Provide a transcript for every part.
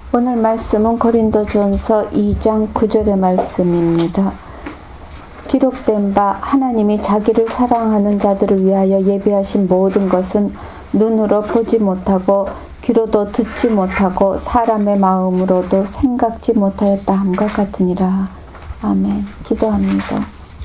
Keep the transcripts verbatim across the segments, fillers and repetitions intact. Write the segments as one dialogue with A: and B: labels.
A: 오늘 말씀은 고린도전서 이 장 구 절의 말씀입니다. 기록된 바 하나님이 자기를 사랑하는 자들을 위하여 예비하신 모든 것은 눈으로 보지 못하고 귀로도 듣지 못하고 사람의 마음으로도 생각지 못하였다 함과 같으니라. 아멘. 기도합니다.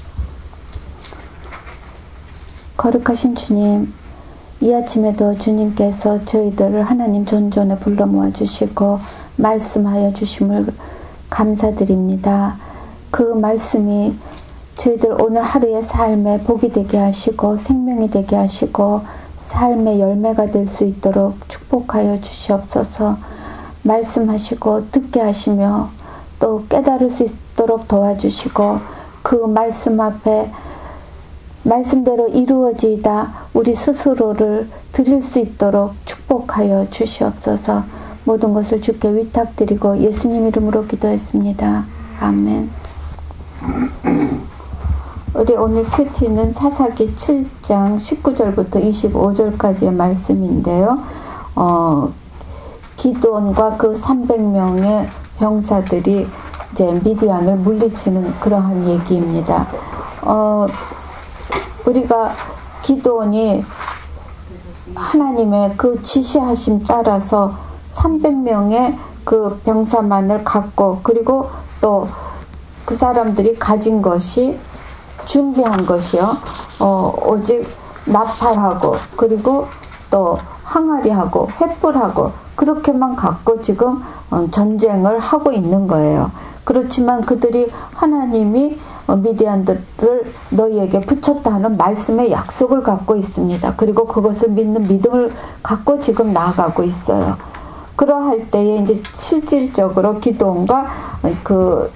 A: 거룩하신 주님, 이 아침에도 주님께서 저희들을 하나님 존전에 불러 모아주시고 말씀하여 주심을 감사드립니다. 그 말씀이 저희들 오늘 하루의 삶에 복이 되게 하시고 생명이 되게 하시고 삶의 열매가 될 수 있도록 축복하여 주시옵소서. 말씀하시고 듣게 하시며 또 깨달을 수 있도록 도와주시고 그 말씀 앞에 말씀대로 이루어지다 우리 스스로를 드릴 수 있도록 축복하여 주시옵소서. 모든 것을 주께 위탁드리고 예수님 이름으로 기도했습니다. 아멘. 우리 오늘 큐티는 사사기 칠 장 십구 절부터 이십오 절까지의 말씀인데요. 어, 기드온과 그 삼백 명의 병사들이 이제 미디안을 물리치는 그러한 얘기입니다. 어, 우리가 기드온이 하나님의 그 지시하심 따라서 삼백 명의 그 병사만을 갖고 그리고 또 그 사람들이 가진 것이 준비한 것이요. 어, 오직 나팔하고 그리고 또 항아리하고 횃불하고 그렇게만 갖고 지금 전쟁을 하고 있는 거예요. 그렇지만 그들이 하나님이 미디안들을 너희에게 붙였다 하는 말씀의 약속을 갖고 있습니다. 그리고 그것을 믿는 믿음을 갖고 지금 나아가고 있어요. 그러할 때에 이제 실질적으로 기드온과 그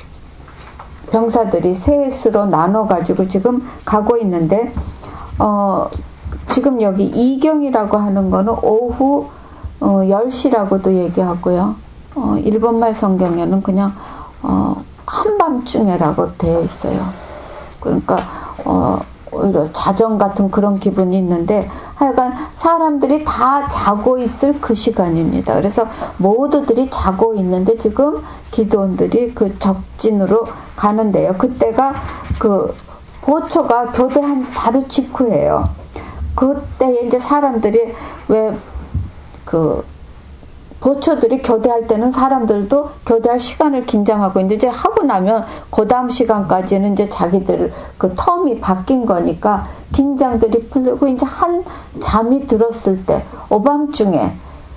A: 병사들이 셋으로 나눠가지고 지금 가고 있는데, 어, 지금 여기 이경이라고 하는 거는 오후 어, 열 시라고도 얘기하고요. 어, 일본말 성경에는 그냥 어, 한밤중에라고 되어 있어요. 그러니까 어, 오히려 자정 같은 그런 기분이 있는데 하여간 사람들이 다 자고 있을 그 시간입니다. 그래서 모두들이 자고 있는데 지금 기드온들이 그 적진으로 가는데요. 그때가 그 보초가 교대한 바로 직후예요. 그때 이제 사람들이 왜 그 보초들이 교대할 때는 사람들도 교대할 시간을 긴장하고 있는데 이제 하고 나면 그 다음 시간까지는 이제 자기들 그 텀이 바뀐 거니까 긴장들이 풀리고 이제 한 잠이 들었을 때 오밤중에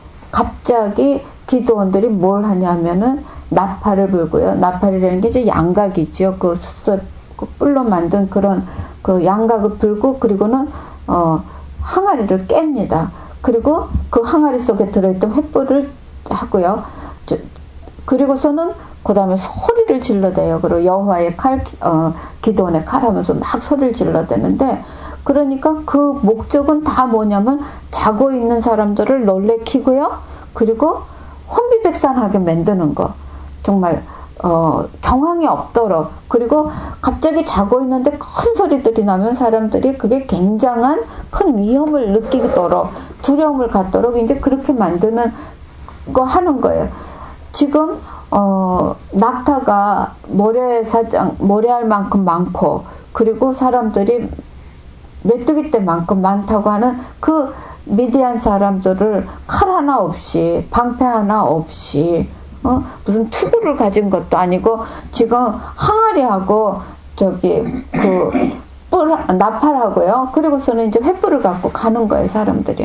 A: 갑자기 기드온들이 뭘 하냐면은 나팔을 불고요. 나팔이라는 게 이제 양각이죠. 그 숫소 그 뿔로 만든 그런 그 양각을 불고 그리고는 어 항아리를 깹니다. 그리고 그 항아리 속에 들어있던 횃불을 하고요. 저, 그리고서는 그 다음에 소리를 질러대요. 그리고 여호와의 칼, 어, 기드온의 칼 하면서 막 소리를 질러대는데, 그러니까 그 목적은 다 뭐냐면 자고 있는 사람들을 놀래키고요. 그리고 혼비백산하게 만드는 거. 정말 어, 경황이 없도록. 그리고 갑자기 자고 있는데 큰 소리들이 나면 사람들이 그게 굉장한 큰 위험을 느끼도록 두려움을 갖도록 이제 그렇게 만드는 거 하는 거예요. 지금 어, 낙타가 모래사장 모래알 만큼 많고 그리고 사람들이 메뚜기 떼만큼 많다고 하는 그 미디안 사람들을 칼 하나 없이 방패 하나 없이 어? 무슨 투구를 가진 것도 아니고 지금 항아리하고 저기 그 뿔 나팔하고요. 그리고서는 이제 횃불을 갖고 가는 거예요, 사람들이.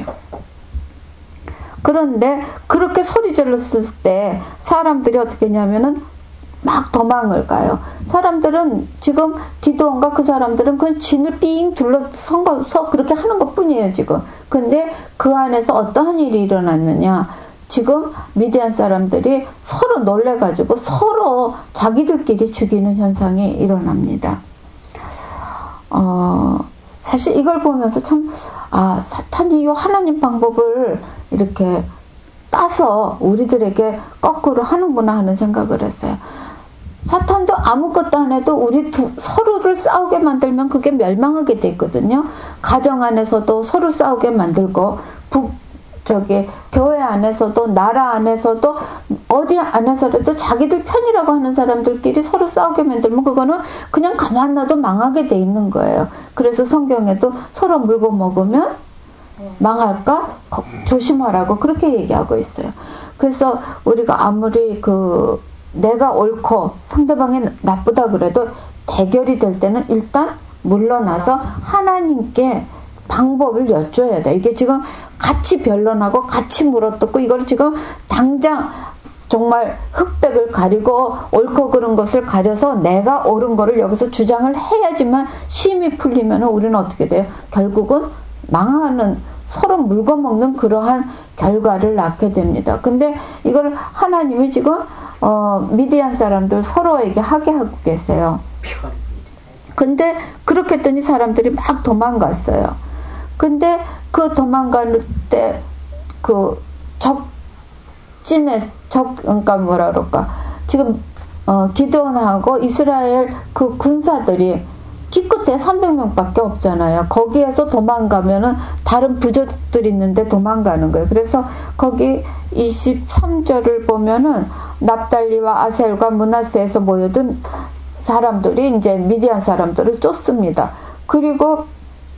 A: 그런데 그렇게 소리 질렀을 때 사람들이 어떻게 했냐면은 막 도망을 가요. 사람들은 지금 기드온과 그 사람들은 그 진을 삥 둘러선 거서 그렇게 하는 것 뿐이에요, 지금. 근데 그 안에서 어떠한 일이 일어났느냐. 지금 미디안 사람들이 서로 놀래가지고 서로 자기들끼리 죽이는 현상이 일어납니다. 어, 사실 이걸 보면서 참, 아, 사탄이 이 하나님 방법을 이렇게 따서 우리들에게 거꾸로 하는구나 하는 생각을 했어요. 사탄도 아무것도 안 해도 우리 두, 서로를 싸우게 만들면 그게 멸망하게 돼 있거든요. 가정 안에서도 서로 싸우게 만들고, 부, 저기 교회 안에서도 나라 안에서도 어디 안에서라도 자기들 편이라고 하는 사람들끼리 서로 싸우게 만들면 그거는 그냥 가만 놔도 망하게 돼 있는 거예요. 그래서 성경에도 서로 물고 먹으면 망할까 조심하라고 그렇게 얘기하고 있어요. 그래서 우리가 아무리 그 내가 옳고 상대방이 나쁘다 그래도 대결이 될 때는 일단 물러나서 하나님께 방법을 여쭤야 돼. 이게 지금 같이 변론하고 같이 물어뜯고 이걸 지금 당장 정말 흑백을 가리고 옳고 그른 것을 가려서 내가 옳은 거를 여기서 주장을 해야지만 심이 풀리면 우리는 어떻게 돼요? 결국은 망하는, 서로 물거먹는 그러한 결과를 낳게 됩니다. 근데 이걸 하나님이 지금 어, 미디안 사람들 서로에게 하게 하고 계세요. 근데 그렇게 했더니 사람들이 막 도망갔어요. 근데 그 도망갈 때 그 적진에 적 그러니까 뭐라 그럴까 지금 어, 기드온하고 이스라엘 그 군사들이 기껏해 삼백 명밖에 없잖아요. 거기에서 도망가면은 다른 부족들이 있는데 도망가는 거예요. 그래서 거기 이십삼 절을 보면은 납달리와 아셀과 므낫세에서 모여든 사람들이 이제 미디안 사람들을 쫓습니다. 그리고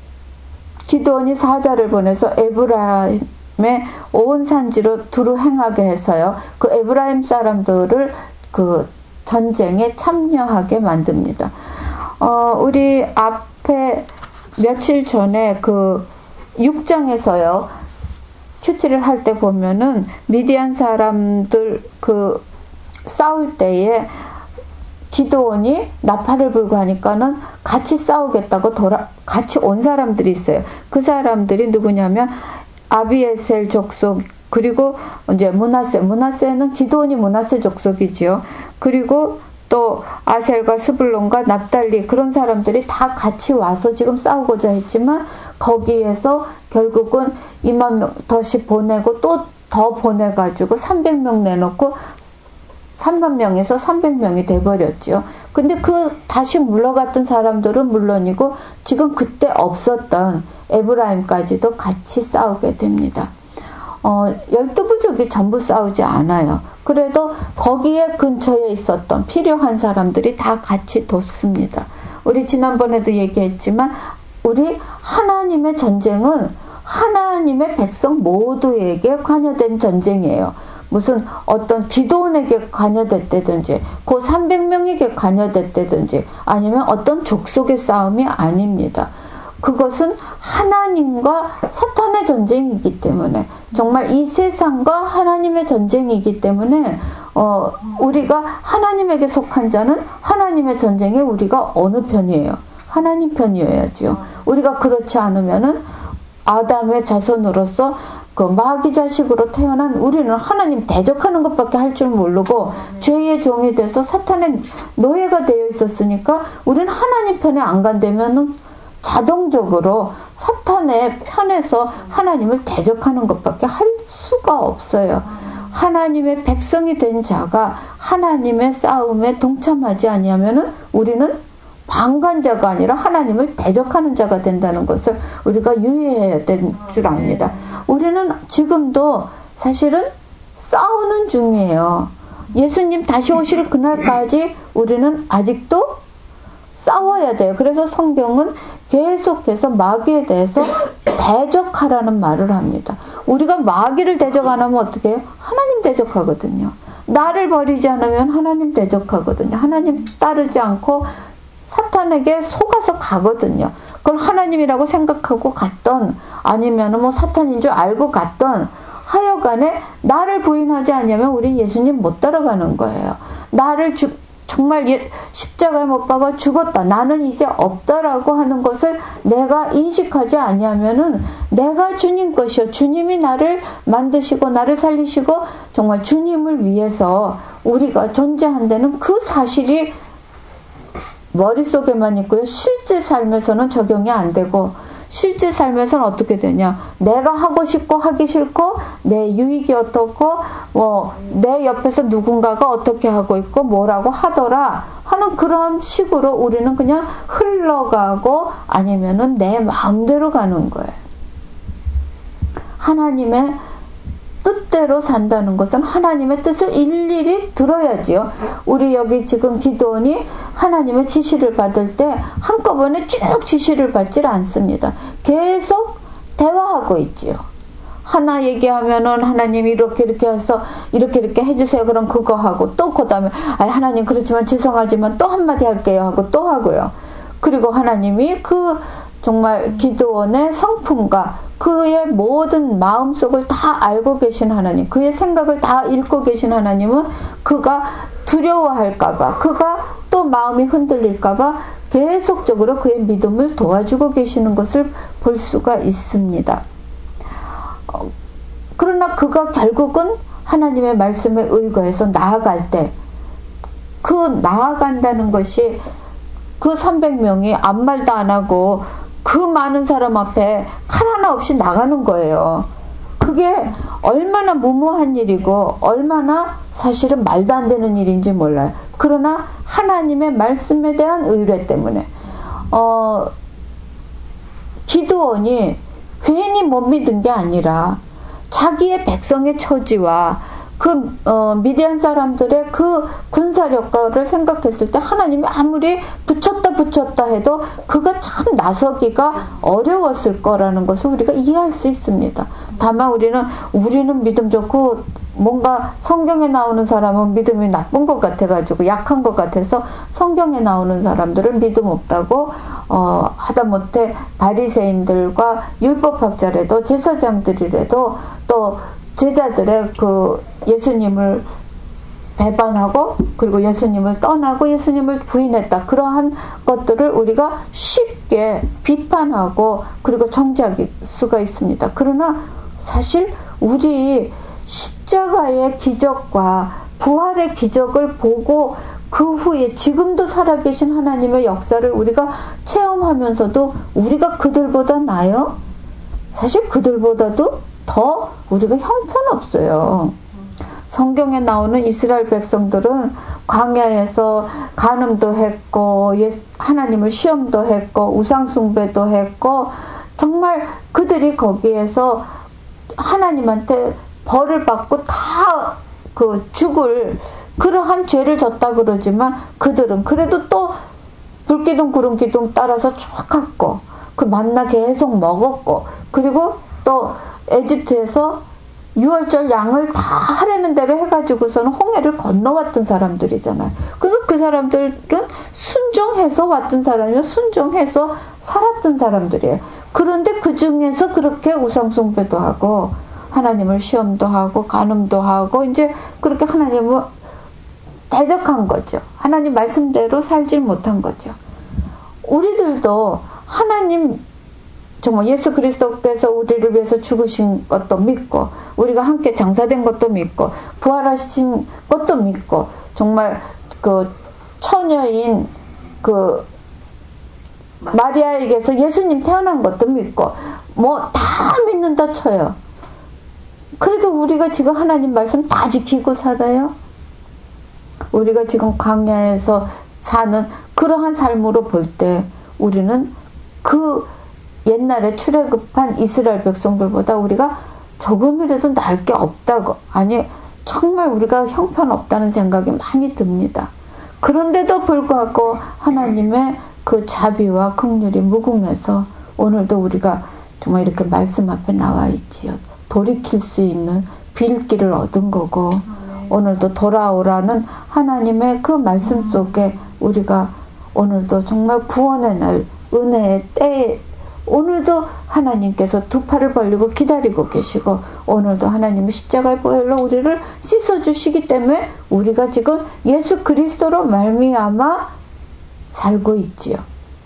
A: 기드온이 사자를 보내서 에브라임의 온 산지로 두루 행하게 해서요. 그 에브라임 사람들을 그 전쟁에 참여하게 만듭니다. 어, 우리 앞에 며칠 전에 그 육 장에서요. 큐티를 할 때 보면은 미디안 사람들 그 싸울 때에 기드온이 나팔을 불고 하니까는 같이 싸우겠다고 돌아, 같이 온 사람들이 있어요. 그 사람들이 누구냐면 아비에셀 족속, 그리고 이제 므낫세, 므낫세는 기드온이 므낫세 족속이지요. 그리고 또 아셀과 스불론과 납달리 그런 사람들이 다 같이 와서 지금 싸우고자 했지만 거기에서 결국은 이만 명 더씩 보내고 또 더 보내가지고 삼백 명 내놓고 삼만 명에서 삼백 명이 돼버렸죠. 근데 그 다시 물러갔던 사람들은 물론이고 지금 그때 없었던 에브라임까지도 같이 싸우게 됩니다. 어, 열두 부족이 전부 싸우지 않아요. 그래도 거기에 근처에 있었던 필요한 사람들이 다 같이 돕습니다. 우리 지난번에도 얘기했지만 우리 하나님의 전쟁은 하나님의 백성 모두에게 관여된 전쟁이에요. 무슨 어떤 기드온에게 관여됐다든지 그 삼백 명에게 관여됐다든지 아니면 어떤 족속의 싸움이 아닙니다. 그것은 하나님과 사탄의 전쟁이기 때문에 정말 이 세상과 하나님의 전쟁이기 때문에 어, 우리가 하나님에게 속한 자는 하나님의 전쟁에 우리가 어느 편이에요? 하나님 편이어야죠. 우리가 그렇지 않으면은 아담의 자손으로서 그 마귀 자식으로 태어난 우리는 하나님 대적하는 것밖에 할 줄 모르고 죄의 종이 돼서 사탄의 노예가 되어 있었으니까 우리는 하나님 편에 안 간다면은 자동적으로 사탄의 편에서 하나님을 대적하는 것밖에 할 수가 없어요. 하나님의 백성이 된 자가 하나님의 싸움에 동참하지 아니하면은 우리는 방관자가 아니라 하나님을 대적하는 자가 된다는 것을 우리가 유의해야 될 줄 압니다. 우리는 지금도 사실은 싸우는 중이에요. 예수님 다시 오실 그날까지 우리는 아직도 싸워야 돼요. 그래서 성경은 계속해서 마귀에 대해서 대적하라는 말을 합니다. 우리가 마귀를 대적 안 하면 어떻게 해요? 하나님 대적하거든요. 나를 버리지 않으면 하나님 대적하거든요. 하나님 따르지 않고 사탄에게 속아서 가거든요. 그걸 하나님이라고 생각하고 갔던 아니면 뭐 사탄인 줄 알고 갔던 하여간에 나를 부인하지 않으면 우린 예수님 못 따라가는 거예요. 나를 주, 정말 예, 십자가에 못 박아 죽었다. 나는 이제 없다라고 하는 것을 내가 인식하지 아니하면은 내가 주님 것이요. 주님이 나를 만드시고 나를 살리시고 정말 주님을 위해서 우리가 존재한다는 그 사실이 머릿속에만 있고요. 실제 삶에서는 적용이 안 되고 실제 삶에서는 어떻게 되냐. 내가 하고 싶고 하기 싫고 내 유익이 어떻고 뭐 내 옆에서 누군가가 어떻게 하고 있고 뭐라고 하더라 하는 그런 식으로 우리는 그냥 흘러가고 아니면은 내 마음대로 가는 거예요. 하나님의 뜻대로 산다는 것은 하나님의 뜻을 일일이 들어야지요. 우리 여기 지금 기도원이 하나님의 지시를 받을 때 한꺼번에 쭉 지시를 받질 않습니다. 계속 대화하고 있지요. 하나 얘기하면은 하나님 이렇게 이렇게 해서 이렇게 이렇게 해주세요. 그럼 그거 하고 또 그 다음에 아 하나님 그렇지만 죄송하지만 또 한마디 할게요 하고 또 하고요. 그리고 하나님이 그 정말 기도원의 성품과 그의 모든 마음속을 다 알고 계신 하나님, 그의 생각을 다 읽고 계신 하나님은 그가 두려워할까봐, 그가 또 마음이 흔들릴까봐 계속적으로 그의 믿음을 도와주고 계시는 것을 볼 수가 있습니다. 어, 그러나 그가 결국은 하나님의 말씀에 의거해서 나아갈 때 그 나아간다는 것이 그 삼백 명이 아무 말도 안 하고 그 많은 사람 앞에 칼 하나 없이 나가는 거예요. 그게 얼마나 무모한 일이고 얼마나 사실은 말도 안 되는 일인지 몰라요. 그러나 하나님의 말씀에 대한 의뢰 때문에 어, 기드온이 괜히 못 믿은 게 아니라 자기의 백성의 처지와 그 어, 미디안 사람들의 그 군사력을 생각했을 때 하나님이 아무리 붙였다 붙였다 해도 그가 참 나서기가 어려웠을 거라는 것을 우리가 이해할 수 있습니다. 다만 우리는 우리는 믿음 좋고 뭔가 성경에 나오는 사람은 믿음이 나쁜 것 같아가지고 약한 것 같아서 성경에 나오는 사람들을 믿음 없다고 어, 하다못해 바리새인들과 율법학자라도 제사장들이라도 또 제자들의 그 예수님을 배반하고 그리고 예수님을 떠나고 예수님을 부인했다. 그러한 것들을 우리가 쉽게 비판하고 그리고 정죄할 수가 있습니다. 그러나 사실 우리 십자가의 기적과 부활의 기적을 보고 그 후에 지금도 살아계신 하나님의 역사를 우리가 체험하면서도 우리가 그들보다 나아요? 사실 그들보다도 더 우리가 형편없어요. 성경에 나오는 이스라엘 백성들은 광야에서 간음도 했고 하나님을 시험도 했고 우상숭배도 했고 정말 그들이 거기에서 하나님한테 벌을 받고 다 그 죽을 그러한 죄를 졌다 그러지만 그들은 그래도 또 불기둥 구름기둥 따라서 쭉 갔고 그 만나 계속 먹었고 그리고 또 에집트에서 유월절 양을 다 하려는 대로 해가지고서는 홍해를 건너왔던 사람들이잖아요. 그래서 그 사람들은 순종해서 왔던 사람이요. 순종해서 살았던 사람들이에요. 그런데 그 중에서 그렇게 우상숭배도 하고 하나님을 시험도 하고 간음도 하고 이제 그렇게 하나님을 대적한 거죠. 하나님 말씀대로 살질 못한 거죠. 우리들도 하나님 정말 예수 그리스도께서 우리를 위해서 죽으신 것도 믿고 우리가 함께 장사된 것도 믿고 부활하신 것도 믿고 정말 그 처녀인 그 마리아에게서 예수님 태어난 것도 믿고 뭐 다 믿는다 쳐요. 그래도 우리가 지금 하나님 말씀 다 지키고 살아요? 우리가 지금 광야에서 사는 그러한 삶으로 볼 때 우리는 그 옛날에 출애굽한 이스라엘 백성들보다 우리가 조금이라도 나을 게 없다고, 아니 정말 우리가 형편없다는 생각이 많이 듭니다. 그런데도 불구하고 하나님의 그 자비와 긍휼이 무궁해서 오늘도 우리가 정말 이렇게 말씀 앞에 나와 있지요. 돌이킬 수 있는 빌기를 얻은 거고 오늘도 돌아오라는 하나님의 그 말씀 속에 우리가 오늘도 정말 구원의 날 은혜의 때에 오늘도 하나님께서 두 팔을 벌리고 기다리고 계시고 오늘도 하나님의 십자가의 보혈로 우리를 씻어주시기 때문에 우리가 지금 예수 그리스도로 말미암아 살고 있지요.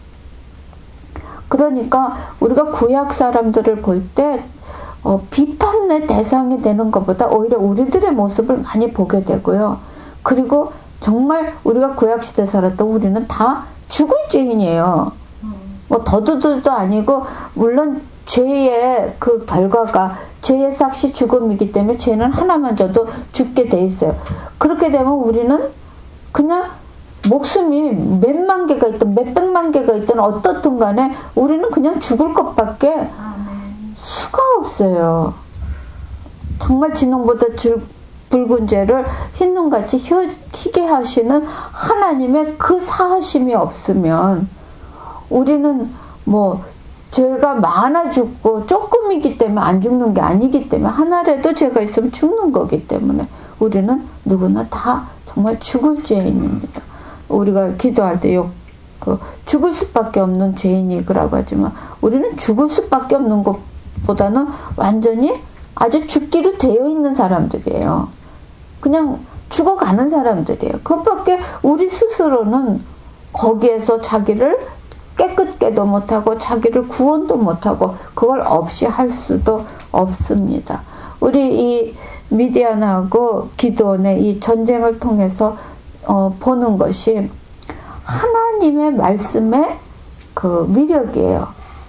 A: 그러니까 우리가 구약 사람들을 볼 때 어, 비판의 대상이 되는 것보다 오히려 우리들의 모습을 많이 보게 되고요. 그리고 정말 우리가 구약시대 살았던 우리는 다 죽을 죄인이에요. 뭐 더두들도 아니고 물론 죄의 그 결과가 죄의 삭시 죽음이기 때문에 죄는 하나만 져도 죽게 돼 있어요. 그렇게 되면 우리는 그냥 목숨이 몇만 개가 있든 몇백만 개가 있든 어떻든 간에 우리는 그냥 죽을 것밖에 수가 없어요. 정말 진홍보다 줄, 붉은 죄를 흰눈같이 희게 하시는 하나님의 그 사하심이 없으면 우리는 뭐 죄가 많아 죽고 조금이기 때문에 안 죽는 게 아니기 때문에 하나라도 죄가 있으면 죽는 거기 때문에 우리는 누구나 다 정말 죽을 죄인입니다. 우리가 기도할 때 요, 그 죽을 수밖에 없는 죄인이라고 하지만 우리는 죽을 수밖에 없는 것보다는 완전히 아주 죽기로 되어 있는 사람들이에요. 그냥 죽어가는 사람들이에요. 그것밖에 우리 스스로는 거기에서 자기를 깨끗게도 못하고 자기를 구원도 못하고 그걸 없이 할 수도 없습니다. 우리 이 미디안하고 기드온의 이 전쟁을 통해서 어, 보는 것이 하나님의 말씀의 그 위력이에요.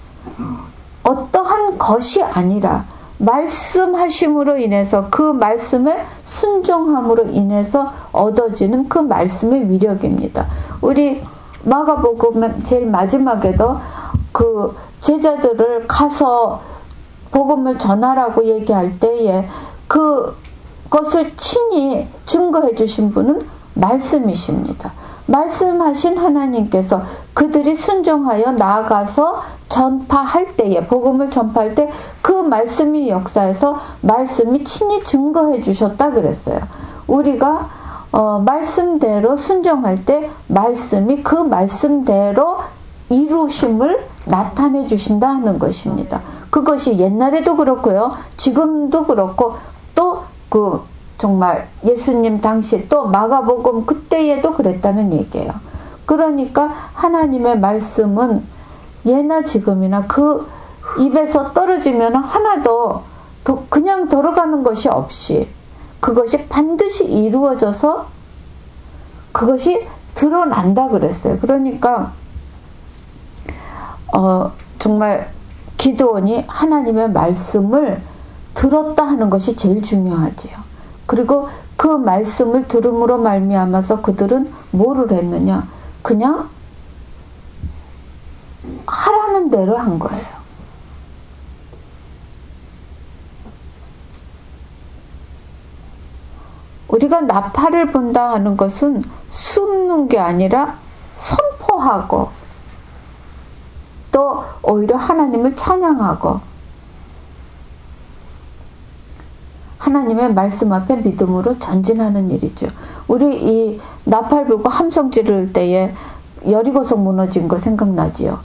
A: 어떠한 것이 아니라 말씀하심으로 인해서 그 말씀의 순종함으로 인해서 얻어지는 그 말씀의 위력입니다. 우리 마가복음 제일 마지막에도 그 제자들을 가서 복음을 전하라고 얘기할 때에 그것을 친히 증거해 주신 분은 말씀이십니다. 말씀하신 하나님께서 그들이 순종하여 나아가서 전파할 때에 복음을 전파할 때 그 말씀이 역사에서 말씀이 친히 증거해 주셨다 그랬어요. 우리가 어, 말씀대로 순종할 때 말씀이 그 말씀대로 이루심을 나타내 주신다 하는 것입니다. 그것이 옛날에도 그렇고요. 지금도 그렇고 또 그 정말 예수님 당시 또 마가복음 그때에도 그랬다는 얘기예요. 그러니까 하나님의 말씀은 예나 지금이나 그 입에서 떨어지면 하나도 그냥 돌아가는 것이 없이 그것이 반드시 이루어져서 그것이 드러난다 그랬어요. 그러니까 어, 정말 기드온이 하나님의 말씀을 들었다 하는 것이 제일 중요하지요. 그리고 그 말씀을 들음으로 말미암아서 그들은 뭐를 했느냐? 그냥 하라는 대로 한 거예요. 우리가 나팔을 분다 하는 것은 숨는 게 아니라 선포하고 또 오히려 하나님을 찬양하고 하나님의 말씀 앞에 믿음으로 전진하는 일이죠. 우리 이 나팔 불고 함성 지를 때에 여리고성 무너진 거 생각나지요?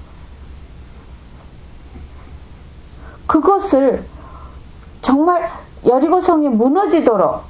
A: 그것을 정말 여리고성이 무너지도록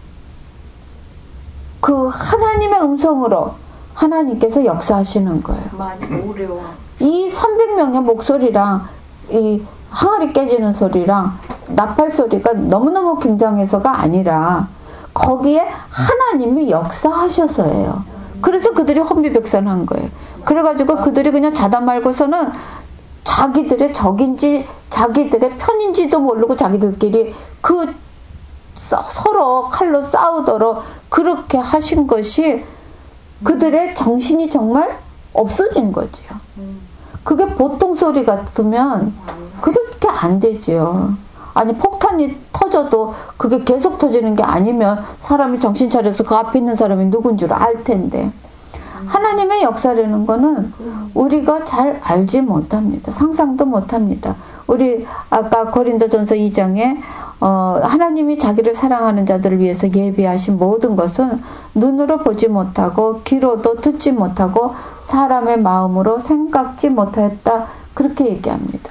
A: 그 하나님의 음성으로 하나님께서 역사하시는 거예요.
B: 많이 어려워.
A: 이 삼백 명의 목소리랑 이 항아리 깨지는 소리랑 나팔 소리가 너무너무 굉장해서가 아니라 거기에 하나님이 역사하셔서예요. 그래서 그들이 혼비백산한 거예요. 그래가지고 그들이 그냥 자다 말고서는 자기들의 적인지 자기들의 편인지도 모르고 자기들끼리 그 서로 칼로 싸우도록 그렇게 하신 것이 그들의 정신이 정말 없어진 거지요. 그게 보통 소리 같으면 그렇게 안 되지요. 아니 폭탄이 터져도 그게 계속 터지는 게 아니면 사람이 정신 차려서 그 앞에 있는 사람이 누군 줄 알 텐데 하나님의 역사라는 거는 우리가 잘 알지 못합니다. 상상도 못합니다. 우리 아까 고린도전서 이 장에 어, 하나님이 자기를 사랑하는 자들을 위해서 예비하신 모든 것은 눈으로 보지 못하고 귀로도 듣지 못하고 사람의 마음으로 생각지 못하였다 그렇게 얘기합니다.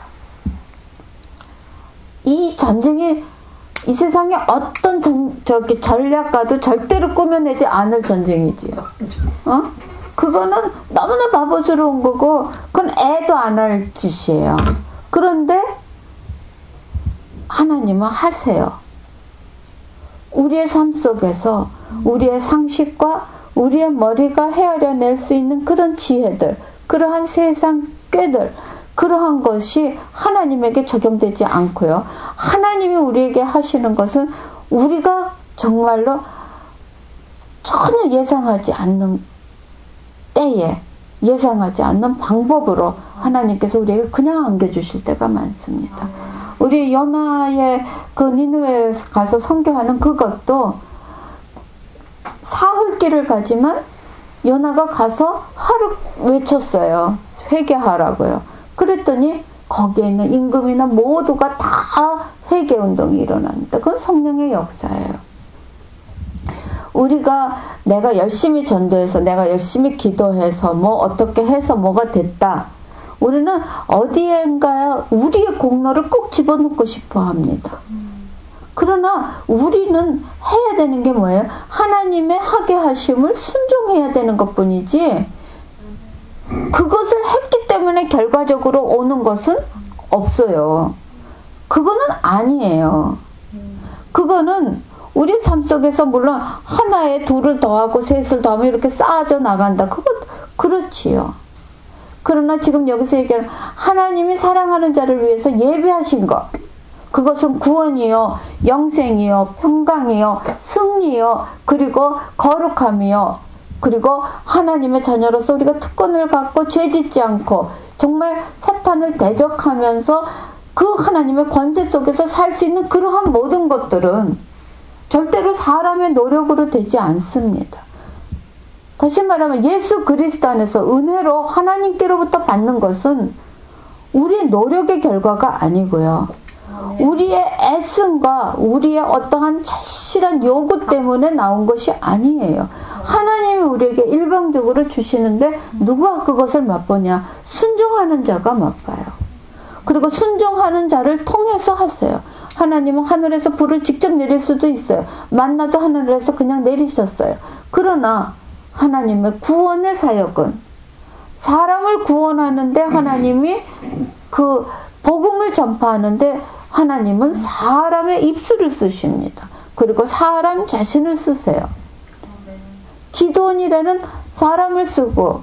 A: 이 전쟁이 이 세상에 어떤 전, 저기 전략가도 절대로 꾸며내지 않을 전쟁이지요. 어? 그거는 너무나 바보스러운 거고 그건 애도 안 할 짓이에요. 그런데 하나님은 하세요. 우리의 삶 속에서 우리의 상식과 우리의 머리가 헤아려낼 수 있는 그런 지혜들, 그러한 세상 꾀들, 그러한 것이 하나님에게 적용되지 않고요. 하나님이 우리에게 하시는 것은 우리가 정말로 전혀 예상하지 않는 때에 예상하지 않는 방법으로 하나님께서 우리에게 그냥 안겨주실 때가 많습니다. 우리 요나의 그 니느웨에 가서 선교하는 그것도 사흘 길을 가지만 요나가 가서 하루 외쳤어요. 회개하라고요. 그랬더니 거기에 있는 임금이나 모두가 다 회개 운동이 일어납니다. 그건 성령의 역사예요. 우리가 내가 열심히 전도해서 내가 열심히 기도해서 뭐 어떻게 해서 뭐가 됐다. 우리는 어디엔가 우리의 공로를 꼭 집어넣고 싶어 합니다. 그러나 우리는 해야 되는 게 뭐예요? 하나님의 하게 하심을 순종해야 되는 것뿐이지 그것을 했기 때문에 결과적으로 오는 것은 없어요. 그거는 아니에요. 그거는 우리 삶 속에서 물론 하나에 둘을 더하고 셋을 더하면 이렇게 쌓아져 나간다. 그것 그렇지요. 그러나 지금 여기서 얘기하는 하나님이 사랑하는 자를 위해서 예배하신 것. 그것은 구원이요, 영생이요, 평강이요, 승리요, 그리고 거룩함이요. 그리고 하나님의 자녀로서 우리가 특권을 갖고 죄짓지 않고 정말 사탄을 대적하면서 그 하나님의 권세 속에서 살 수 있는 그러한 모든 것들은 절대로 사람의 노력으로 되지 않습니다. 다시 말하면 예수 그리스도 안에서 은혜로 하나님께로부터 받는 것은 우리의 노력의 결과가 아니고요. 우리의 애씀과 우리의 어떠한 절실한 요구 때문에 나온 것이 아니에요. 하나님이 우리에게 일방적으로 주시는데 누가 그것을 맛보냐? 순종하는 자가 맛봐요. 그리고 순종하는 자를 통해서 하세요. 하나님은 하늘에서 불을 직접 내릴 수도 있어요. 만나도 하늘에서 그냥 내리셨어요. 그러나 하나님의 구원의 사역은 사람을 구원하는데 하나님이 그 복음을 전파하는데 하나님은 사람의 입술을 쓰십니다. 그리고 사람 자신을 쓰세요. 기도원이라는 사람을 쓰고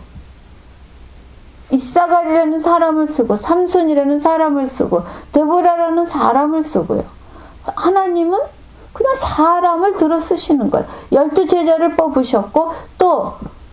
A: 이사갈이라는 사람을 쓰고 삼손이라는 사람을 쓰고 데보라라는 사람을 쓰고요. 하나님은 그냥 사람을 들어 쓰시는 거예요. 열두 제자를 뽑으셨고 또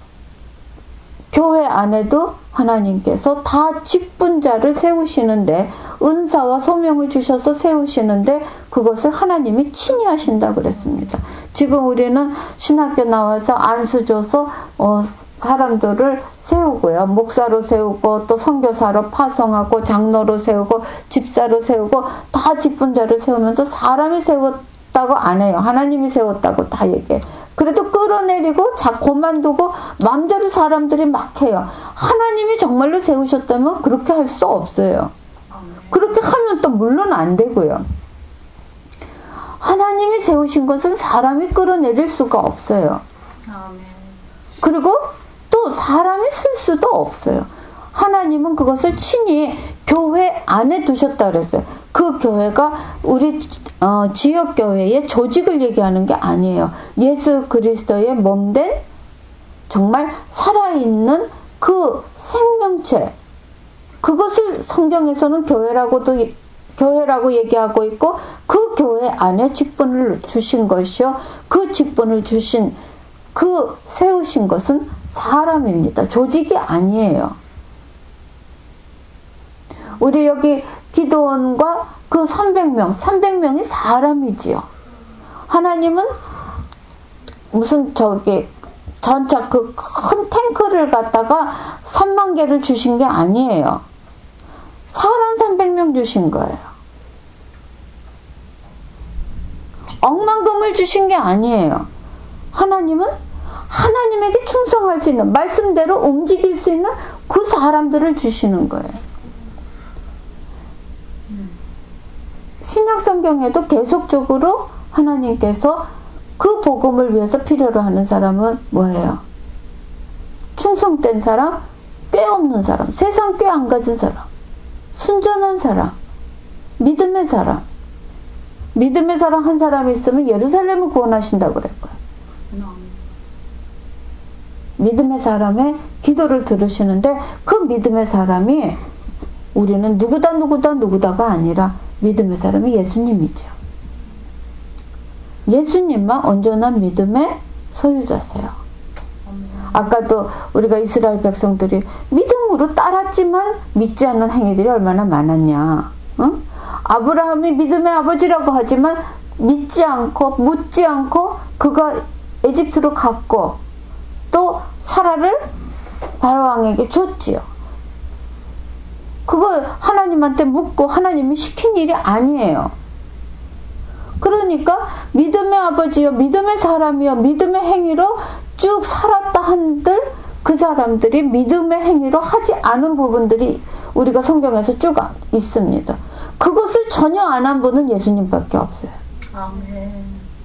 A: 교회 안에도 하나님께서 다 직분자를 세우시는데 은사와 소명을 주셔서 세우시는데 그것을 하나님이 친히 하신다 그랬습니다. 지금 우리는 신학교 나와서 안수 줘서 어, 사람들을 세우고요. 목사로 세우고 또 선교사로 파송하고 장로로 세우고 집사로 세우고 다 직분자를 세우면서 사람이 세웠다고 안 해요. 하나님이 세웠다고 다 얘기해요. 그래도 끌어내리고 자 고만두고 마음대로 사람들이 막 해요. 하나님이 정말로 세우셨다면 그렇게 할 수 없어요. 그렇게 하면 또 물론 안 되고요. 하나님이 세우신 것은 사람이 끌어내릴 수가 없어요. 그리고 또 사람이 쓸 수도 없어요. 하나님은 그것을 친히 교회 안에 두셨다 그랬어요. 그 교회가 우리 어, 지역교회의 조직을 얘기하는 게 아니에요. 예수 그리스도의 몸된 정말 살아있는 그 생명체, 그것을 성경에서는 교회라고도 교회라고 얘기하고 있고 그 교회 안에 직분을 주신 것이요. 그 직분을 주신 그 세우신 것은 사람입니다. 조직이 아니에요. 우리 여기 기도원과 그 삼백 명, 삼백 명이 사람이지요. 하나님은 무슨 저기 전차 그 큰 탱크를 갖다가 삼만 개를 주신 게 아니에요. 사람 삼백 명 주신 거예요. 억만금을 주신 게 아니에요. 하나님은 하나님에게 충성할 수 있는, 말씀대로 움직일 수 있는 그 사람들을 주시는 거예요. 신약 성경에도 계속적으로 하나님께서 그 복음을 위해서 필요로 하는 사람은 뭐예요? 충성된 사람, 꽤 없는 사람, 세상 꽤 안 가진 사람, 순전한 사람, 믿음의 사람. 믿음의 사람 한 사람이 있으면 예루살렘을 구원하신다고 그랬고요. 믿음의 사람의 기도를 들으시는데 그 믿음의 사람이 우리는 누구다 누구다 누구다가 아니라 믿음의 사람이 예수님이죠. 예수님만 온전한 믿음의 소유자세요. 아까도 우리가 이스라엘 백성들이 믿음 믿음으로 따랐지만 믿지 않는 행위들이 얼마나 많았냐. 응? 아브라함이 믿음의 아버지라고 하지만 믿지 않고 묻지 않고 그가 에집트로 갔고 또 사라를 바로왕에게 줬지요. 그거 하나님한테 묻고 하나님이 시킨 일이 아니에요. 그러니까 믿음의 아버지요, 믿음의 사람이요, 믿음의 행위로 쭉 살았다 한들 그 사람들이 믿음의 행위로 하지 않은 부분들이 우리가 성경에서 쭉 있습니다. 그것을 전혀 안 한 분은 예수님밖에 없어요.
B: 아멘.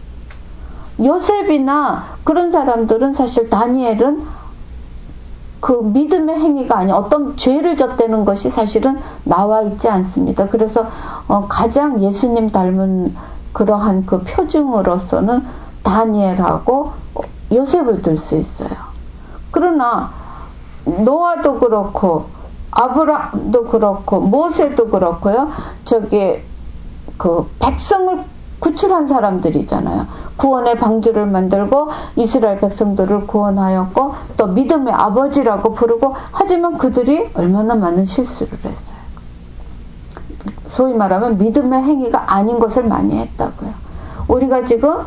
A: 요셉이나 그런 사람들은 사실 다니엘은 그 믿음의 행위가 아니 어떤 죄를 졌다는 것이 사실은 나와 있지 않습니다. 그래서 어, 가장 예수님 닮은 그러한 그 표징으로서는 다니엘하고 요셉을 들 수 있어요. 그러나 노아도 그렇고 아브라함도 그렇고 모세도 그렇고요. 저기 그 백성을 구출한 사람들이잖아요. 구원의 방주를 만들고 이스라엘 백성들을 구원하였고 또 믿음의 아버지라고 부르고 하지만 그들이 얼마나 많은 실수를 했어요. 소위 말하면 믿음의 행위가 아닌 것을 많이 했다고요. 우리가 지금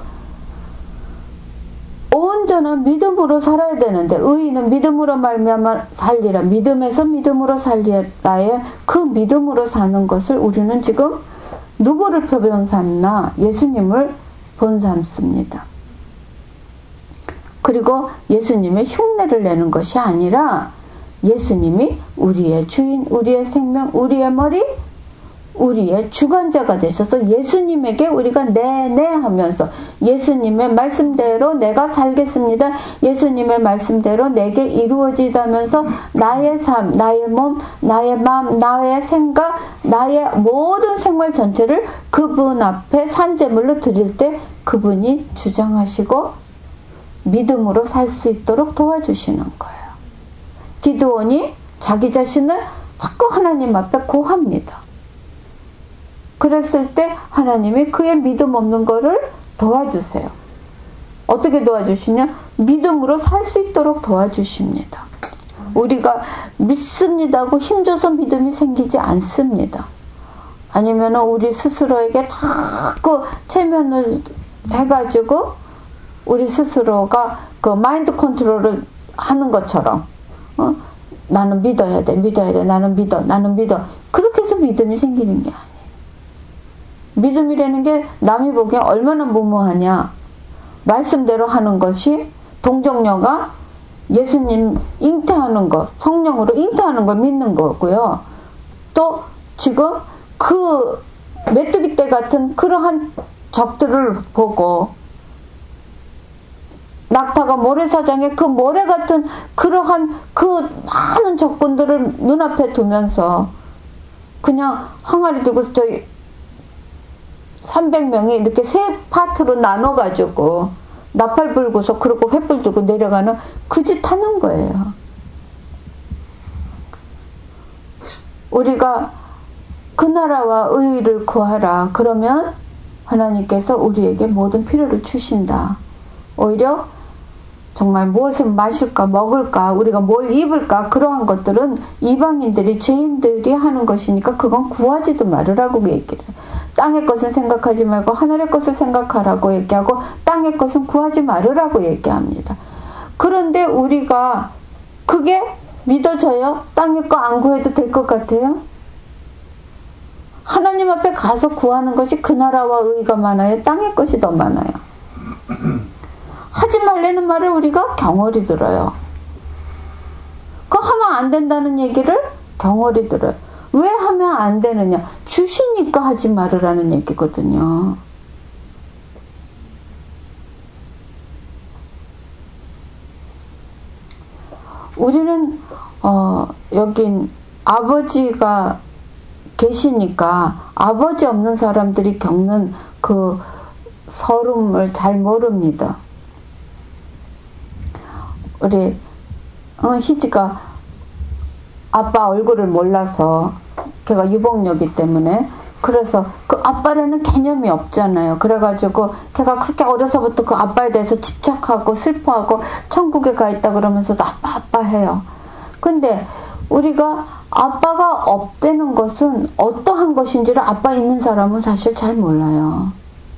A: 온전한 믿음으로 살아야 되는데 의인은 믿음으로 말미암아 살리라. 믿음에서 믿음으로 살리라에 그 믿음으로 사는 것을 우리는 지금 누구를 표본 삼나? 예수님을 본 삼습니다. 그리고 예수님의 흉내를 내는 것이 아니라 예수님이 우리의 주인, 우리의 생명, 우리의 머리, 우리의 주관자가 되셔서 예수님에게 우리가 네네 하면서 예수님의 말씀대로 내가 살겠습니다. 예수님의 말씀대로 내게 이루어지다면서 나의 삶, 나의 몸, 나의 마음, 나의 생각, 나의 모든 생활 전체를 그분 앞에 산제물로 드릴 때 그분이 주장하시고 믿음으로 살 수 있도록 도와주시는 거예요. 기드온이 자기 자신을 자꾸 하나님 앞에 고합니다. 그랬을 때 하나님이 그의 믿음 없는 거를 도와주세요. 어떻게 도와주시냐? 믿음으로 살 수 있도록 도와주십니다. 우리가 믿습니다고 힘줘서 믿음이 생기지 않습니다. 아니면 우리 스스로에게 자꾸 체면을 해가지고 우리 스스로가 그 마인드 컨트롤을 하는 것처럼 어? 나는 믿어야 돼, 믿어야 돼, 나는 믿어, 나는 믿어. 그렇게 해서 믿음이 생기는 게 아니에요. 믿음이라는 게 남이 보기에 얼마나 무모하냐. 말씀대로 하는 것이 동정녀가 예수님 잉태하는 것, 성령으로 잉태하는 걸 믿는 거고요. 또 지금 그 메뚜기 떼 같은 그러한 적들을 보고 낙타가 모래사장에 그 모래 같은 그러한 그 많은 적군들을 눈앞에 두면서 그냥 항아리 들고 저희 삼백 명이 이렇게 세 파트로 나눠가지고 나팔 불고서 그러고 횃불 들고 내려가는 그 짓 하는 거예요. 우리가 그 나라와 의의를 구하라. 그러면 하나님께서 우리에게 모든 필요를 주신다. 오히려 정말 무엇을 마실까 먹을까 우리가 뭘 입을까 그러한 것들은 이방인들이 죄인들이 하는 것이니까 그건 구하지도 말으라고 얘기를 해요. 땅의 것은 생각하지 말고 하늘의 것을 생각하라고 얘기하고 땅의 것은 구하지 말으라고 얘기합니다. 그런데 우리가 그게 믿어져요? 땅의 거 안 구해도 될 것 같아요? 하나님 앞에 가서 구하는 것이 그 나라와 의가 많아요? 땅의 것이 더 많아요? 하지 말라는 말을 우리가 경홀히 들어요. 그거 하면 안 된다는 얘기를 경홀히 들어요. 왜 하면 안 되느냐? 주시니까 하지 말으라는 얘기거든요. 우리는 어, 여긴 아버지가 계시니까 아버지 없는 사람들이 겪는 그 서름을 잘 모릅니다. 우리 어, 희지가 아빠 얼굴을 몰라서 걔가 유복녀이기 때문에 그래서 그 아빠라는 개념이 없잖아요. 그래가지고 걔가 그렇게 어려서부터 그 아빠에 대해서 집착하고 슬퍼하고 천국에 가 있다 그러면서도 아빠 아빠 해요. 근데 우리가 아빠가 없다는 것은 어떠한 것인지를 아빠 있는 사람은 사실 잘 몰라요.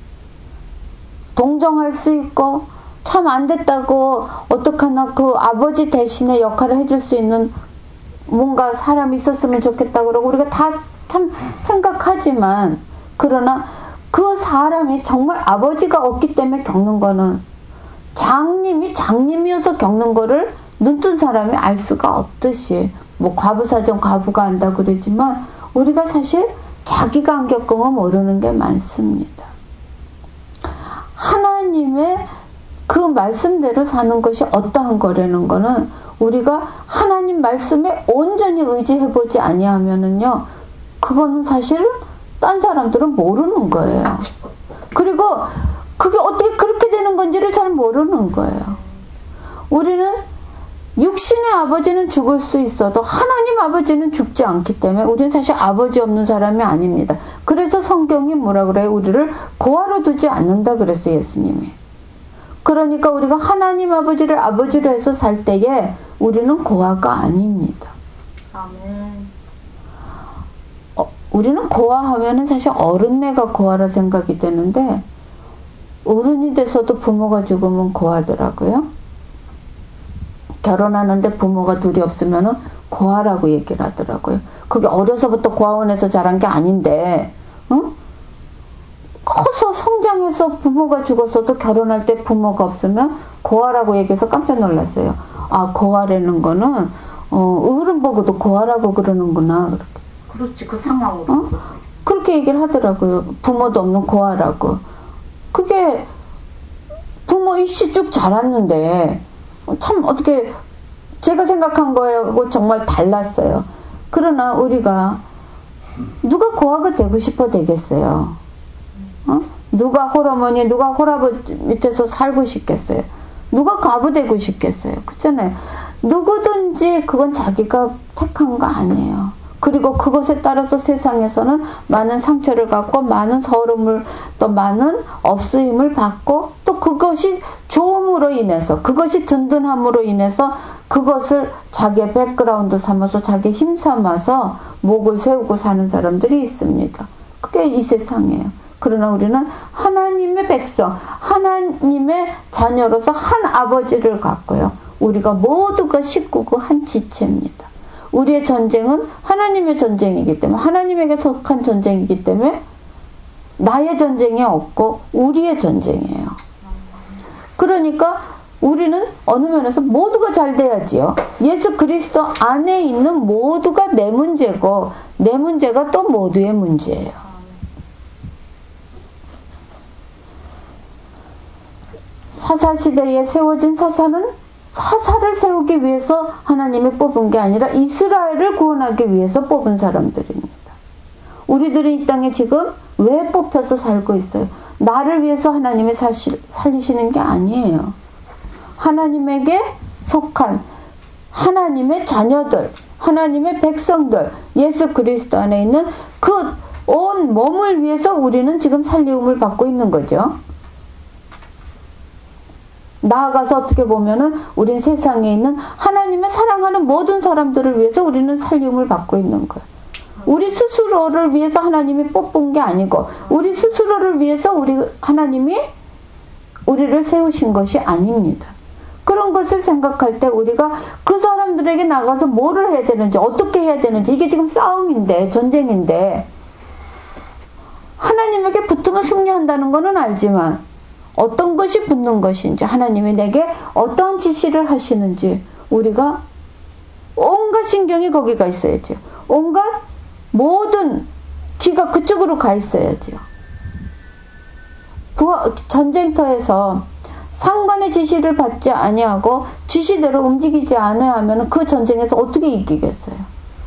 A: 동정할 수 있고 참 안 됐다고 어떡하나 그 아버지 대신에 역할을 해줄 수 있는 뭔가 사람이 있었으면 좋겠다 그러고 우리가 다 참 생각하지만 그러나 그 사람이 정말 아버지가 없기 때문에 겪는 거는 장님이 장님이어서 겪는 거를 눈뜬 사람이 알 수가 없듯이 뭐 과부사정 과부가 안다 그러지만 우리가 사실 자기가 안 겪으면 모르는 게 많습니다. 하나님의 그 말씀대로 사는 것이 어떠한 거라는 거는 우리가 하나님 말씀에 온전히 의지해보지 아니하면은요 그거는 사실은 딴 사람들은 모르는 거예요. 그리고 그게 어떻게 그렇게 되는 건지를 잘 모르는 거예요. 우리는 육신의 아버지는 죽을 수 있어도 하나님 아버지는 죽지 않기 때문에 우리는 사실 아버지 없는 사람이 아닙니다. 그래서 성경이 뭐라 그래요? 우리를 고아로 두지 않는다 그랬어요, 예수님이. 그러니까 우리가 하나님 아버지를 아버지로 해서 살 때에 우리는 고아가 아닙니다.
B: 아멘.
A: 어, 우리는 고아하면은 사실 어른네가 고아라 생각이 되는데 어른이 돼서도 부모가 죽으면 고아더라고요. 결혼하는데 부모가 둘이 없으면은 고아라고 얘기를 하더라고요. 그게 어려서부터 고아원에서 자란 게 아닌데, 응? 커서 성장해서 부모가 죽었어도 결혼할 때 부모가 없으면 고아라고 얘기해서 깜짝 놀랐어요. 아, 고아라는 거는 어, 어른 보고도 고아라고 그러는구나. 그렇게.
B: 그렇지, 그 상황으로.
A: 어? 그렇게 얘기를 하더라고요. 부모도 없는 고아라고. 그게 부모 일시 쭉 자랐는데 참 어떻게 제가 생각한 거하고 정말 달랐어요. 그러나 우리가 누가 고아가 되고 싶어 되겠어요. 어? 누가 홀어머니, 누가 홀아버지 밑에서 살고 싶겠어요. 누가 과부 되고 싶겠어요. 그렇잖아요. 누구든지 그건 자기가 택한 거 아니에요. 그리고 그것에 따라서 세상에서는 많은 상처를 갖고 많은 서름을 또 많은 없으임을 받고 또 그것이 좋음으로 인해서 그것이 든든함으로 인해서 그것을 자기의 백그라운드 삼아서 자기의 힘 삼아서 목을 세우고 사는 사람들이 있습니다. 그게 이 세상이에요. 그러나 우리는 하나님의 백성, 하나님의 자녀로서 한 아버지를 갖고요. 우리가 모두가 식구고 한 지체입니다. 우리의 전쟁은 하나님의 전쟁이기 때문에 하나님에게 속한 전쟁이기 때문에 나의 전쟁이 없고 우리의 전쟁이에요. 그러니까 우리는 어느 면에서 모두가 잘 돼야지요. 예수 그리스도 안에 있는 모두가 내 문제고 내 문제가 또 모두의 문제예요. 사사시대에 세워진 사사는 사사를 세우기 위해서 하나님이 뽑은 게 아니라 이스라엘을 구원하기 위해서 뽑은 사람들입니다. 우리들은 이 땅에 지금 왜 뽑혀서 살고 있어요? 나를 위해서 하나님이 사실, 살리시는 게 아니에요. 하나님에게 속한 하나님의 자녀들, 하나님의 백성들, 예수 그리스도 안에 있는 그 온 몸을 위해서 우리는 지금 살리움을 받고 있는 거죠. 나아가서 어떻게 보면은 우린 세상에 있는 하나님의 사랑하는 모든 사람들을 위해서 우리는 살림을 받고 있는 거예요. 우리 스스로를 위해서 하나님이 뽑은 게 아니고 우리 스스로를 위해서 우리 하나님이 우리를 세우신 것이 아닙니다. 그런 것을 생각할 때 우리가 그 사람들에게 나가서 뭐를 해야 되는지 어떻게 해야 되는지 이게 지금 싸움인데 전쟁인데 하나님에게 붙으면 승리한다는 것은 알지만 어떤 것이 붙는 것인지 하나님이 내게 어떠한 지시를 하시는지 우리가 온갖 신경이 거기가 있어야죠. 온갖 모든 귀가 그쪽으로 가 있어야죠. 전쟁터에서 상관의 지시를 받지 아니하고 지시대로 움직이지 않아야 하면 그 전쟁에서 어떻게 이기겠어요?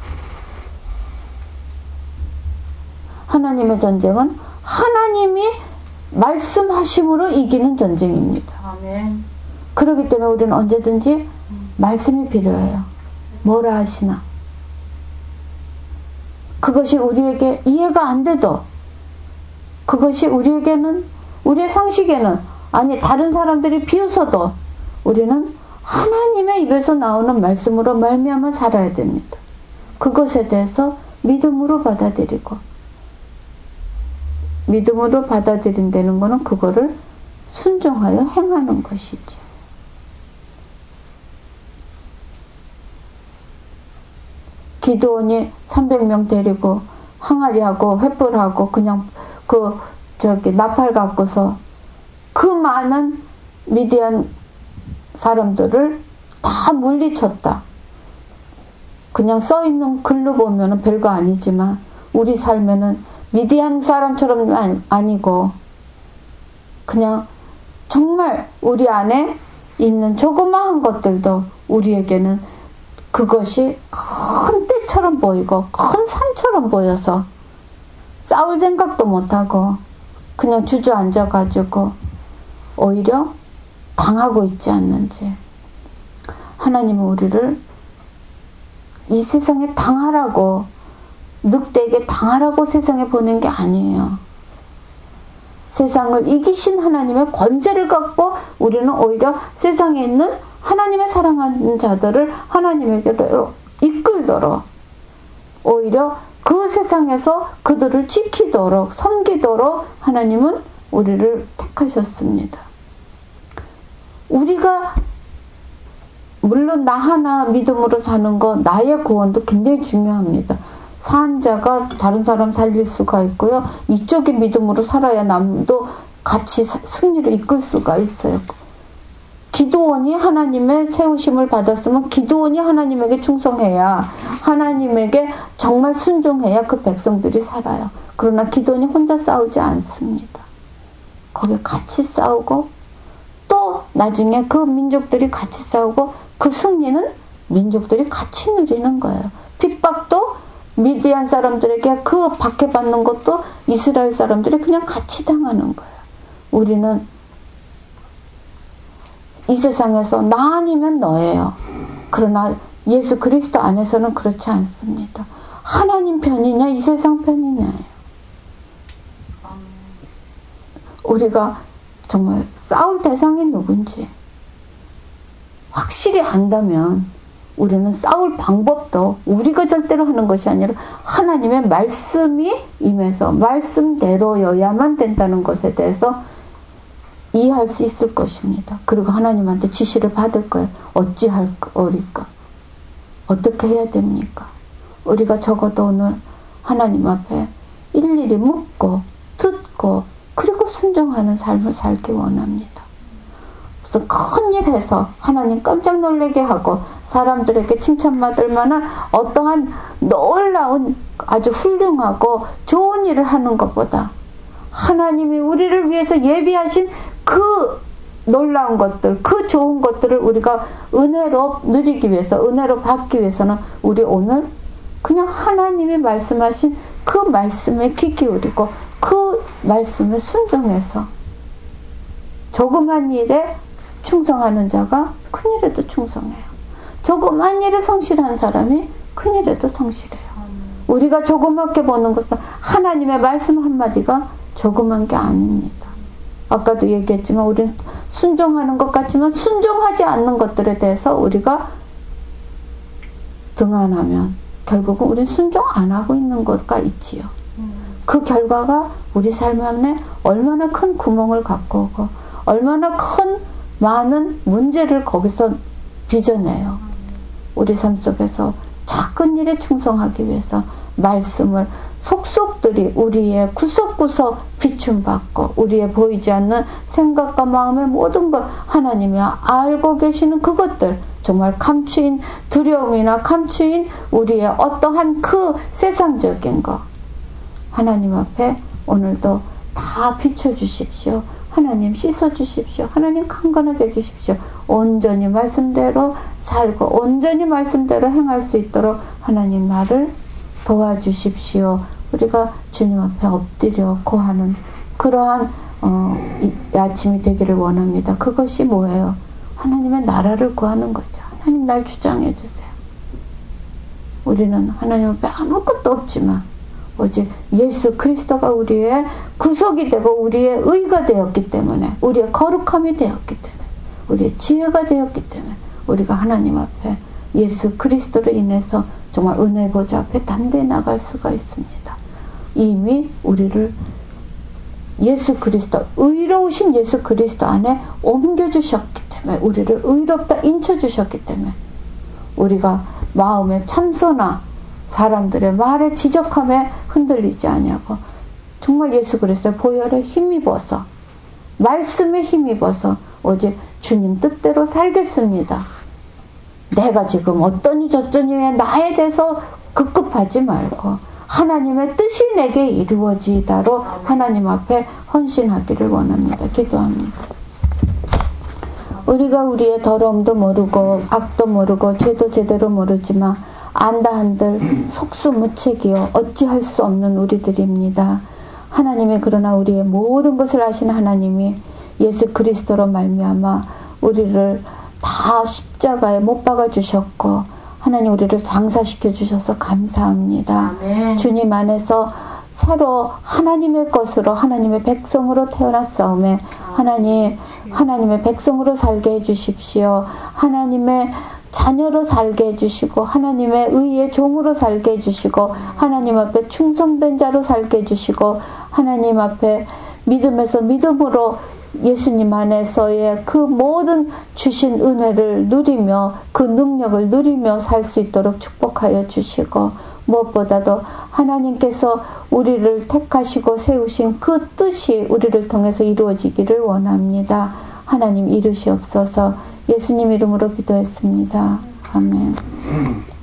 A: 하나님의 전쟁은 하나님이 말씀하심으로 이기는 전쟁입니다.
B: 아멘.
A: 그렇기 때문에 우리는 언제든지 말씀이 필요해요. 뭐라 하시나? 그것이 우리에게 이해가 안 돼도 그것이 우리에게는 우리의 상식에는 아니 다른 사람들이 비웃어도 우리는 하나님의 입에서 나오는 말씀으로 말미암아 살아야 됩니다. 그것에 대해서 믿음으로 받아들이고, 믿음으로 받아들인다는 것은 그거를 순종하여 행하는 것이지. 기드온이 삼백 명 데리고 항아리하고 횃불하고 그냥 그 저기 나팔 갖고서 그 많은 미디안 사람들을 다 물리쳤다. 그냥 써있는 글로 보면은 별거 아니지만 우리 삶에는 미디안 사람처럼 아니고 그냥 정말 우리 안에 있는 조그마한 것들도 우리에게는 그것이 큰 떼처럼 보이고 큰 산처럼 보여서 싸울 생각도 못하고 그냥 주저앉아가지고 오히려 당하고 있지 않는지. 하나님은 우리를 이 세상에 당하라고, 늑대에게 당하라고 세상에 보낸 게 아니에요. 세상을 이기신 하나님의 권세를 갖고 우리는 오히려 세상에 있는 하나님의 사랑하는 자들을 하나님에게로 이끌도록, 오히려 그 세상에서 그들을 지키도록, 섬기도록 하나님은 우리를 택하셨습니다. 우리가 물론 나 하나 믿음으로 사는 거, 나의 구원도 굉장히 중요합니다. 산 자가 다른 사람 살릴 수가 있고요. 이쪽이 믿음으로 살아야 남도 같이 승리를 이끌 수가 있어요. 기드온이 하나님의 세우심을 받았으면 기드온이 하나님에게 충성해야, 하나님에게 정말 순종해야 그 백성들이 살아요. 그러나 기드온이 혼자 싸우지 않습니다. 거기 같이 싸우고 또 나중에 그 민족들이 같이 싸우고 그 승리는 민족들이 같이 누리는 거예요. 핍박도 미디안 사람들에게 그 박해받는 것도 이스라엘 사람들이 그냥 같이 당하는 거예요. 우리는 이 세상에서 나 아니면 너예요. 그러나 예수 그리스도 안에서는 그렇지 않습니다. 하나님 편이냐 이 세상 편이냐예요. 우리가 정말 싸울 대상이 누군지 확실히 안다면 우리는 싸울 방법도 우리가 절대로 하는 것이 아니라 하나님의 말씀이 임해서 말씀대로여야만 된다는 것에 대해서 이해할 수 있을 것입니다. 그리고 하나님한테 지시를 받을 거예요. 어찌할까? 어떻게 해야 됩니까? 우리가 적어도 오늘 하나님 앞에 일일이 묻고 듣고 그리고 순종하는 삶을 살기 원합니다. 무슨 큰일 해서 하나님 깜짝 놀라게 하고 사람들에게 칭찬받을 만한 어떠한 놀라운 아주 훌륭하고 좋은 일을 하는 것보다 하나님이 우리를 위해서 예비하신 그 놀라운 것들, 그 좋은 것들을 우리가 은혜로 누리기 위해서, 은혜로 받기 위해서는 우리 오늘 그냥 하나님이 말씀하신 그 말씀에 귀 기울이고 그 말씀에 순종해서 조그만 일에 충성하는 자가 큰 일에도 충성해요. 조그만 일에 성실한 사람이 큰 일에도 성실해요. 우리가 조그맣게 보는 것은 하나님의 말씀 한마디가 조그만 게 아닙니다. 아까도 얘기했지만 우리는 순종하는 것 같지만 순종하지 않는 것들에 대해서 우리가 등한하면 결국은 우리는 순종 안 하고 있는 것가 있지요. 그 결과가 우리 삶 안에 얼마나 큰 구멍을 갖고 오고 얼마나 큰 많은 문제를 거기서 빚어내요. 우리 삶 속에서 작은 일에 충성하기 위해서 말씀을 속속들이 우리의 구석구석 비춤받고 우리의 보이지 않는 생각과 마음의 모든 것 하나님이 알고 계시는 그것들, 정말 감추인 두려움이나 감추인 우리의 어떠한 그 세상적인 것 하나님 앞에 오늘도 다 비춰주십시오. 하나님 씻어주십시오. 하나님 강건하게 해주십시오. 온전히 말씀대로 살고 온전히 말씀대로 행할 수 있도록 하나님 나를 도와주십시오. 우리가 주님 앞에 엎드려 고하는 그러한 어, 이 아침이 되기를 원합니다. 그것이 뭐예요? 하나님의 나라를 구하는 거죠. 하나님 날 주장해 주세요. 우리는 하나님 앞에 아무것도 없지만 오직 예수 그리스도가 우리의 구속이 되고 우리의 의가 되었기 때문에, 우리의 거룩함이 되었기 때문에, 우리의 지혜가 되었기 때문에 우리가 하나님 앞에 예수 그리스도로 인해서 정말 은혜 보좌 앞에 담대히 나갈 수가 있습니다. 이미 우리를 예수 그리스도, 의로우신 예수 그리스도 안에 옮겨주셨기 때문에, 우리를 의롭다 인쳐주셨기 때문에 우리가 마음에 참소나 사람들의 말에 지적함에 흔들리지 아니하고 정말 예수 그리스도의 보혈에 힘입어서, 말씀에 힘입어서 오직 주님 뜻대로 살겠습니다. 내가 지금 어떠니 저쩌니 나에 대해서 급급하지 말고 하나님의 뜻이 내게 이루어지다로 하나님 앞에 헌신하기를 원합니다. 기도합니다. 우리가 우리의 더러움도 모르고 악도 모르고 죄도 제대로 모르지만 안다 한들 속수무책이요 어찌할 수 없는 우리들입니다. 하나님이 그러나 우리의 모든 것을 아시는 하나님이 예수 그리스도로 말미암아 우리를 다 십자가에 못 박아 주셨고 하나님 우리를 장사시켜 주셔서 감사합니다. 아멘. 주님 안에서 새로 하나님의 것으로 하나님의 백성으로 태어났사오매 하나님 하나님의 백성으로 살게 해주십시오. 하나님의 자녀로 살게 해주시고 하나님의 의의 종으로 살게 해주시고 하나님 앞에 충성된 자로 살게 해주시고 하나님 앞에 믿음에서 믿음으로 예수님 안에서의 그 모든 주신 은혜를 누리며 그 능력을 누리며 살 수 있도록 축복하여 주시고 무엇보다도 하나님께서 우리를 택하시고 세우신 그 뜻이 우리를 통해서 이루어지기를 원합니다. 하나님 이루시옵소서. 예수님 이름으로 기도했습니다. 아멘.